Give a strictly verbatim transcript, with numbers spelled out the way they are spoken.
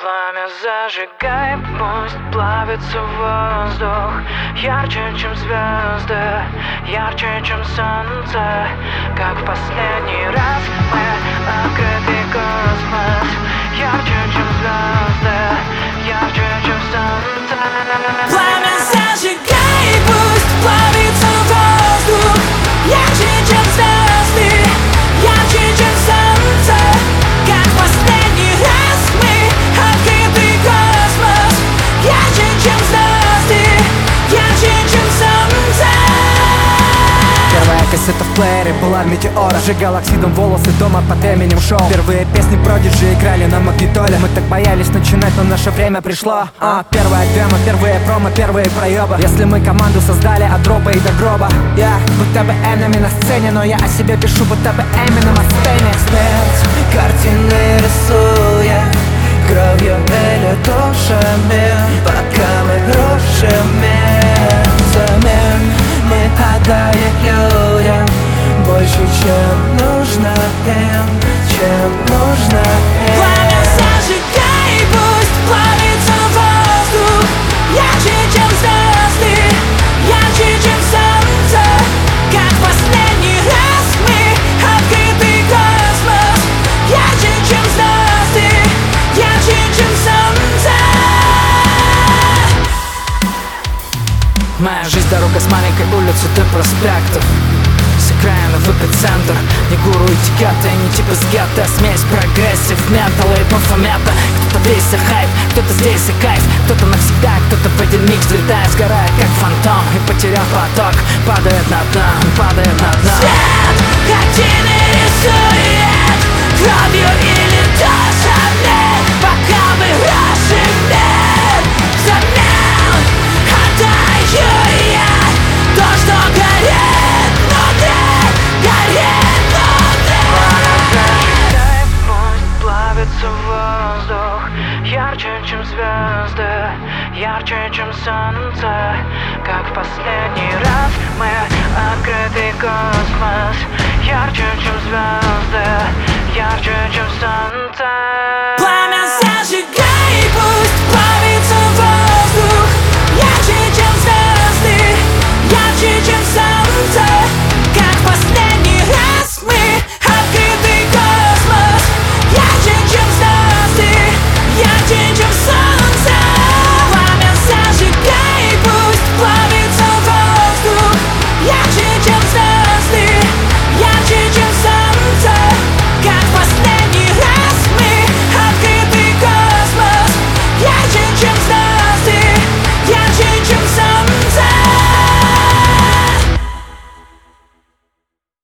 Пламя зажигай, пусть плавится воздух. Ярче, чем звезды, ярче, чем солнце. Как в последний раз мы открытый космос. Ярче, чем звезды, ярче, чем солнце. Пламя зажигай, пусть плавится воздух. Ярче, чем звезды, ярче, чем солнце. Как в последний раз мы открытый космос. Ярче, чем звезды, ярче, чем солнце. Первая кассета в плеере была Метеора. Сжигал оксидом волосы дома под именем Шоу. Первые песни Продиджи играли на магнитоле. Мы так боялись начинать, но наше время пришло. а, Первая демо, первые промо, первые проебы. Если мы команду создали от дропа и до гроба. Я будто бы Энами на сцене, но я о себе пишу будто бы Эминем о сцене. Смерть картины рисуя кровью или душами, пока мы грошами взамен мы отдаем людям больше, чем нужно им, чем нужно им. Пламя зажигай, пусть плавится воздух. Ярче, чем звезды, ярче, чем солнце. Как в последний раз мы открытый космос. Ярче, чем звезды, ярче, чем солнце. Моя жизнь дорога с маленькой улицы до проспектов. С окраина в эпицентр. Не гуру и тикаты, не типа сгата. Смесь прогрессив, металл и пофомета. Кто-то весь за хайп, кто-то здесь за кайф. Кто-то навсегда, кто-то в один миг взлетает, сгорает как фантом и потеряв поток, падает на дно, падает на дно. Свет картины рисует кровью или душами, пока мы грошами взамен отдаю я то, что горит внутри, горит внутри. Зажигай, пусть плавится воздух. Ярче, чем звезды, ярче, чем солнце. Как в последний раз мы открытый космос. Ярче, чем звезды, ярче, чем солнце. Пламя